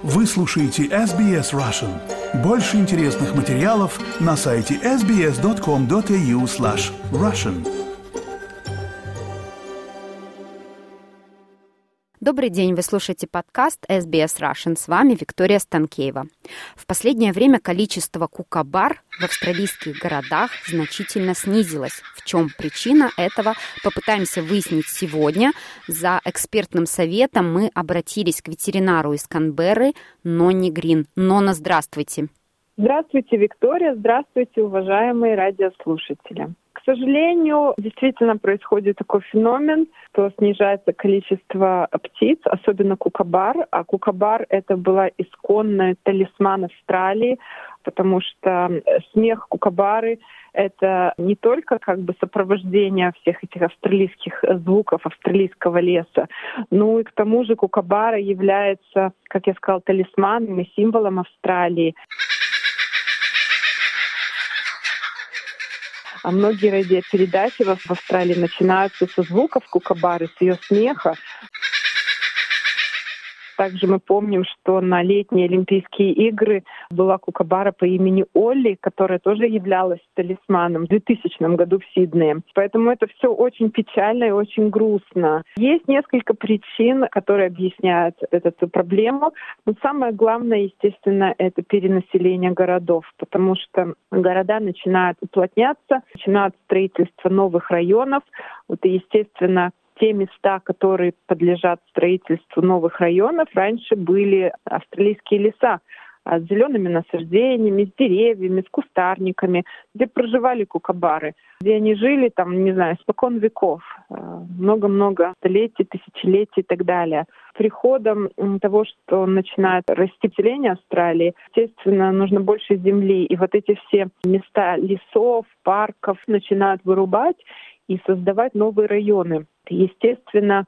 Вы слушаете SBS Russian. Больше интересных материалов на сайте sbs.com.au/russian. Добрый день, вы слушаете подкаст SBS Russian. С вами Виктория Станкеева. В последнее время количество кукабар в австралийских городах значительно снизилось. В чем причина этого, попытаемся выяснить сегодня. За экспертным советом мы обратились к ветеринару из Канберры Нонни Грин. Нона, здравствуйте. Здравствуйте, Виктория. Здравствуйте, уважаемые радиослушатели. К сожалению, действительно происходит такой феномен, что снижается количество птиц, особенно кукабар. А кукабар — это была исконный талисман Австралии, потому что смех кукабары — это не только сопровождение всех этих австралийских звуков, австралийского леса, но и к тому же кукабара является, как я сказала, талисманом и символом Австралии. А многие радиопередачи в Австралии начинаются со звуков кукабары, с ее смеха. Также мы помним, что на летние Олимпийские игры была кукабара по имени Олли, которая тоже являлась талисманом в 2000 году в Сиднее. Поэтому это все очень печально и очень грустно. Есть несколько причин, которые объясняют эту проблему. Но самое главное, естественно, это перенаселение городов, потому что города начинают уплотняться, начинают строительство новых районов. И, естественно, те места, которые подлежат строительству новых районов, раньше были австралийские леса с зелеными насаждениями, с деревьями, с кустарниками, где проживали кукабары, где они жили, испокон веков, много-много столетий, тысячелетий и так далее. Приходом того, что начинает расти население Австралии, естественно, нужно больше земли, и эти все места лесов, парков начинают вырубать и создавать новые районы. Естественно,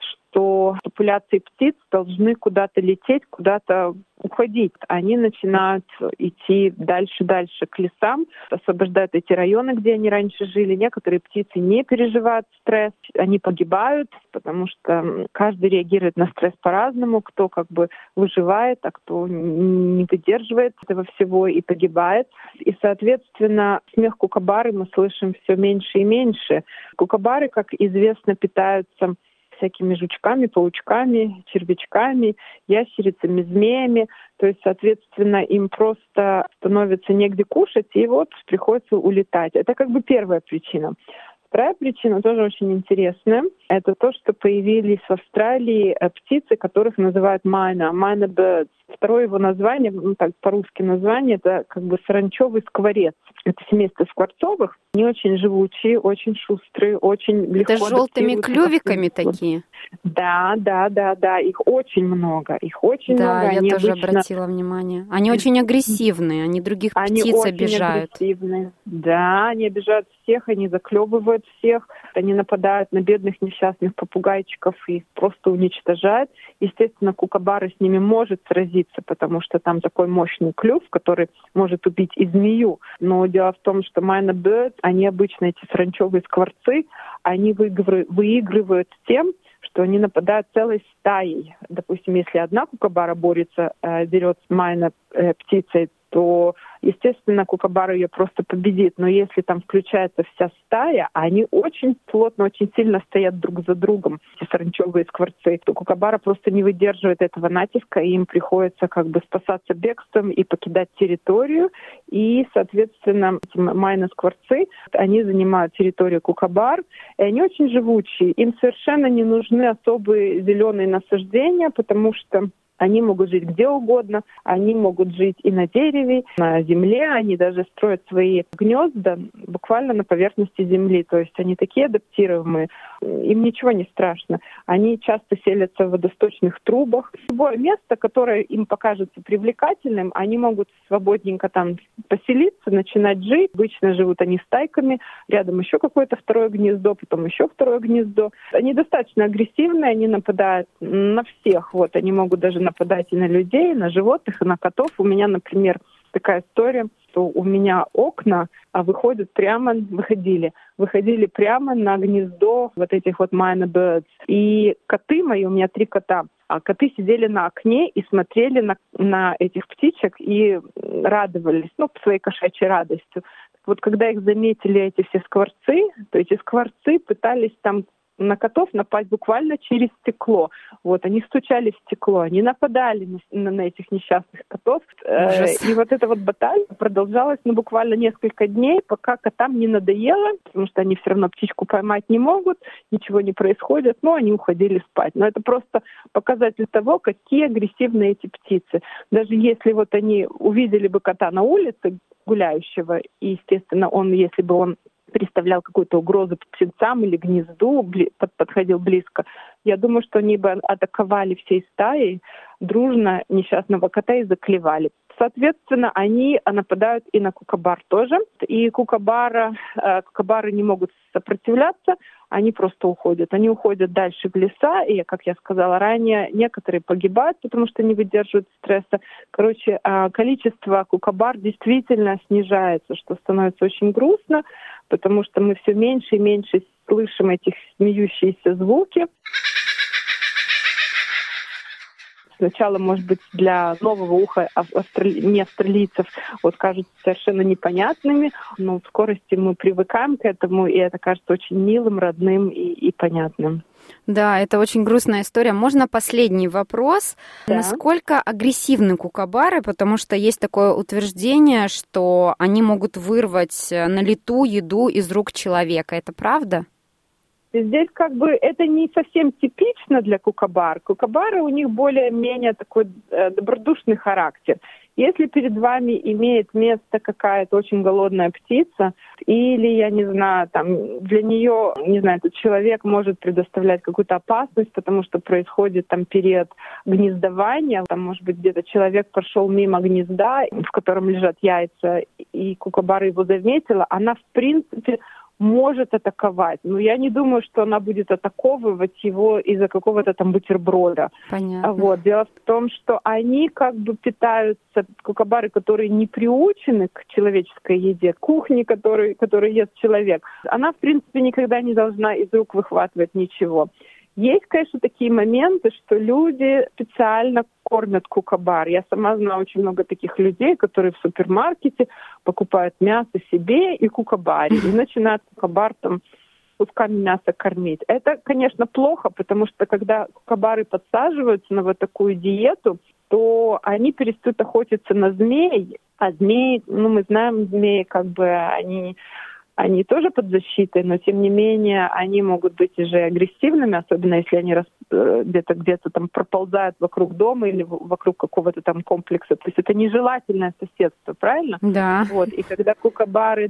что популяции птиц должны куда-то лететь, куда-то уходить. Они начинают идти дальше к лесам, освобождают эти районы, где они раньше жили. Некоторые птицы не переживают стресс, они погибают, потому что каждый реагирует на стресс по-разному. Кто выживает, а кто не выдерживает этого всего и погибает. И, соответственно, смех кукабары мы слышим все меньше и меньше. Кукабары, как известно, питаются всякими жучками, паучками, червячками, ящерицами, змеями. То есть, соответственно, им просто становится негде кушать, и приходится улетать. Это первая причина. Вторая причина тоже очень интересная. Это то, что появились в Австралии птицы, которых называют майна birds. Второе его название, по-русски название, это саранчевый скворец. Это семейство скворцовых. Они очень живучие, очень шустрые, очень легко адаптируются. Это с желтыми клювиками такие? Да. Их очень много. Да, я тоже обратила внимание. Они очень агрессивные, они других птиц обижают. Агрессивные. Да, они обижают всех, они заклевывают всех, они нападают на бедных несчастных попугайчиков и их просто уничтожают. Естественно, кукабара с ними может сразиться, потому что там такой мощный клюв, который может убить и змею. Но дело в том, что майна birds, они обычно, эти саранчевые скворцы, они выигрывают тем, что они нападают целой стаей. Допустим, если одна кукабара дерет с майна птицей, то, естественно, кукабара ее просто победит. Но если там включается вся стая, они очень плотно, очень сильно стоят друг за другом, эти саранчевые скворцы, то кукабара просто не выдерживает этого натиска, и им приходится спасаться бегством и покидать территорию. И, соответственно, эти майна-скворцы, они занимают территорию кукабар, и они очень живучие. Им совершенно не нужны особые зеленые насаждения, потому что они могут жить где угодно, они могут жить и на дереве, на земле, они даже строят свои гнезда буквально на поверхности земли. То есть они такие адаптируемые, им ничего не страшно. Они часто селятся в водосточных трубах. Любое место, которое им покажется привлекательным, они могут свободненько там поселиться, начинать жить. Обычно живут они стайками, рядом еще какое-то второе гнездо, потом еще второе гнездо. Они достаточно агрессивные, они нападают на всех. Они могут даже нападать и на людей, и на животных, и на котов. У меня, например, такая история, что у меня окна выходили прямо на гнездо вот этих вот myna birds. И коты мои, у меня 3 кота, коты сидели на окне и смотрели на этих птичек и радовались, своей кошачьей радостью. Вот когда их заметили эти все скворцы, то эти скворцы пытались там на котов напасть буквально через стекло. Вот, они стучали в стекло, они нападали на этих несчастных котов. И вот эта вот баталия продолжалась буквально несколько дней, пока котам не надоело, потому что они все равно птичку поймать не могут, ничего не происходит, но они уходили спать. Но это просто показатель того, какие агрессивные эти птицы. Даже если вот они увидели бы кота на улице гуляющего, и, естественно, если бы он представлял какую-то угрозу птенцам или гнезду, подходил близко, я думаю, что они бы атаковали всей стаей дружно несчастного кота и заклевали. Соответственно, они нападают и на кукабар тоже. И кукабары не могут сопротивляться, они просто уходят. Они уходят дальше в леса, и, как я сказала ранее, некоторые погибают, потому что не выдерживают стресса. Количество кукабар действительно снижается, что становится очень грустно, потому что мы все меньше и меньше слышим этих смеющиеся звуки. Сначала, может быть, для нового уха не австралийцев кажутся совершенно непонятными, но в скорости мы привыкаем к этому, и это кажется очень милым, родным и понятным. Да, это очень грустная история. Можно последний вопрос? Да. Насколько агрессивны кукабары? Потому что есть такое утверждение, что они могут вырвать на лету еду из рук человека. Это правда? Здесь это не совсем типично для кукабар. Кукабары, у них более-менее такой добродушный характер. Если перед вами имеет место какая-то очень голодная птица, или, я не знаю, для нее, этот человек может предоставлять какую-то опасность, потому что происходит период гнездования, может быть, где-то человек прошел мимо гнезда, в котором лежат яйца, и кукабара его заметила, она, в принципе, может атаковать. Но я не думаю, что она будет атаковывать его из-за какого-то бутерброда. Понятно. Дело в том, что они питаются, кукабары, которые не приучены к человеческой еде, к кухне, которую ест человек. Она, в принципе, никогда не должна из рук выхватывать ничего. Есть, конечно, такие моменты, что люди специально кормят кукабар. Я сама знаю очень много таких людей, которые в супермаркете покупают мясо себе и кукабаре, и начинают кукабар кусками мяса кормить. Это, конечно, плохо, потому что когда кукабары подсаживаются на вот такую диету, то они перестают охотиться на змей, а змеи, мы знаем, змеи они тоже под защитой, но тем не менее они могут быть уже агрессивными, особенно если они где-то проползают вокруг дома или вокруг какого-то комплекса. То есть это нежелательное соседство, правильно? Да. И когда кукабары,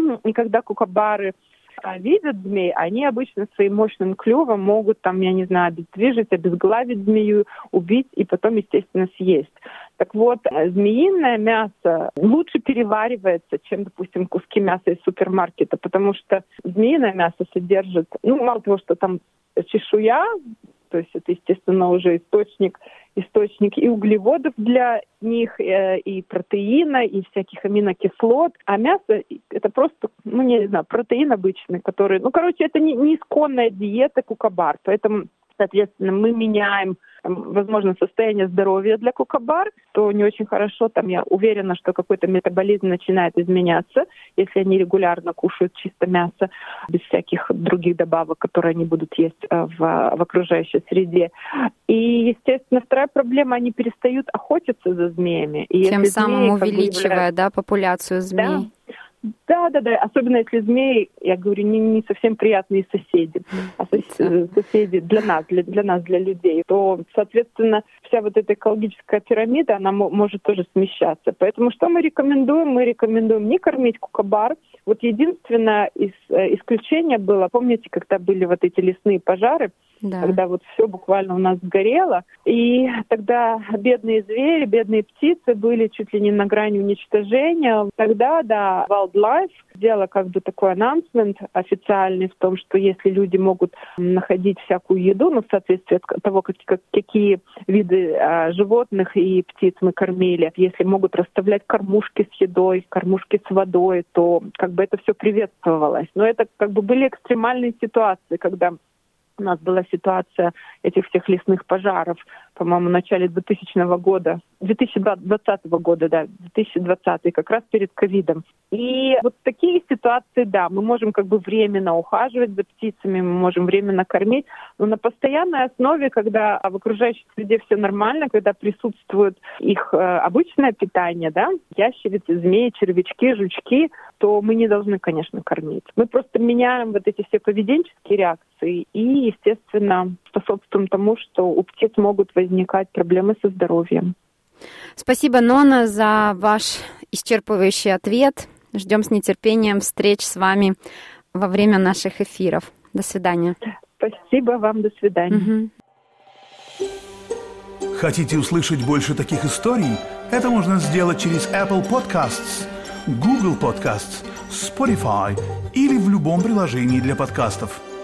видят змей, они обычно своим мощным клювом могут обездвижить, обезглавить змею, убить и потом, естественно, съесть. Так вот, змеиное мясо лучше переваривается, чем, допустим, куски мяса из супермаркета, потому что змеиное мясо содержит, мало того, что там чешуя, то есть это, естественно, уже источник и углеводов для них, и протеина, и всяких аминокислот. А мясо — это просто, протеин обычный, который... это не исконная диета кукабар, поэтому, соответственно, мы меняем, возможно, состояние здоровья для кукабар, то не очень хорошо. Я уверена, что какой-то метаболизм начинает изменяться, если они регулярно кушают чисто мясо, без всяких других добавок, которые они будут есть в окружающей среде. И, естественно, вторая проблема — они перестают охотиться за змеями. И тем самым увеличивая, популяцию змей. Да. Особенно если змеи, я говорю, не совсем приятные соседи, а соседи для нас, для людей, то, соответственно, вся вот эта экологическая пирамида, она может тоже смещаться. Поэтому что мы рекомендуем? Мы рекомендуем не кормить кукабар. Единственное исключение было, помните, когда были вот эти лесные пожары, да. Когда все буквально у нас сгорело, и тогда бедные звери, бедные птицы были чуть ли не на грани уничтожения. Тогда, Wildlife Life сделала как бы такой анонсмент официальный в том, что если люди могут находить всякую еду, в соответствии от того, какие виды животных и птиц мы кормили, если могут расставлять кормушки с едой, кормушки с водой, то как бы это все приветствовалось. Но это как бы были экстремальные ситуации, когда у нас была ситуация этих всех лесных пожаров, по-моему, в начале 2020 года, как раз перед ковидом. И вот такие ситуации, да, мы можем как бы временно ухаживать за птицами, мы можем временно кормить, но на постоянной основе, когда в окружающей среде все нормально, когда присутствует их обычное питание, да, ящерицы, змеи, червячки, жучки, то мы не должны, конечно, кормить. Мы просто меняем вот эти все поведенческие реакции и, естественно, способствуем тому, что у птиц могут возникать проблемы со здоровьем. Спасибо, Нона, за ваш исчерпывающий ответ. Ждем с нетерпением встреч с вами во время наших эфиров. До свидания. Спасибо вам, до свидания. Хотите услышать больше таких историй? Это можно сделать через Apple Podcasts, Google Podcasts, Spotify или в любом приложении для подкастов.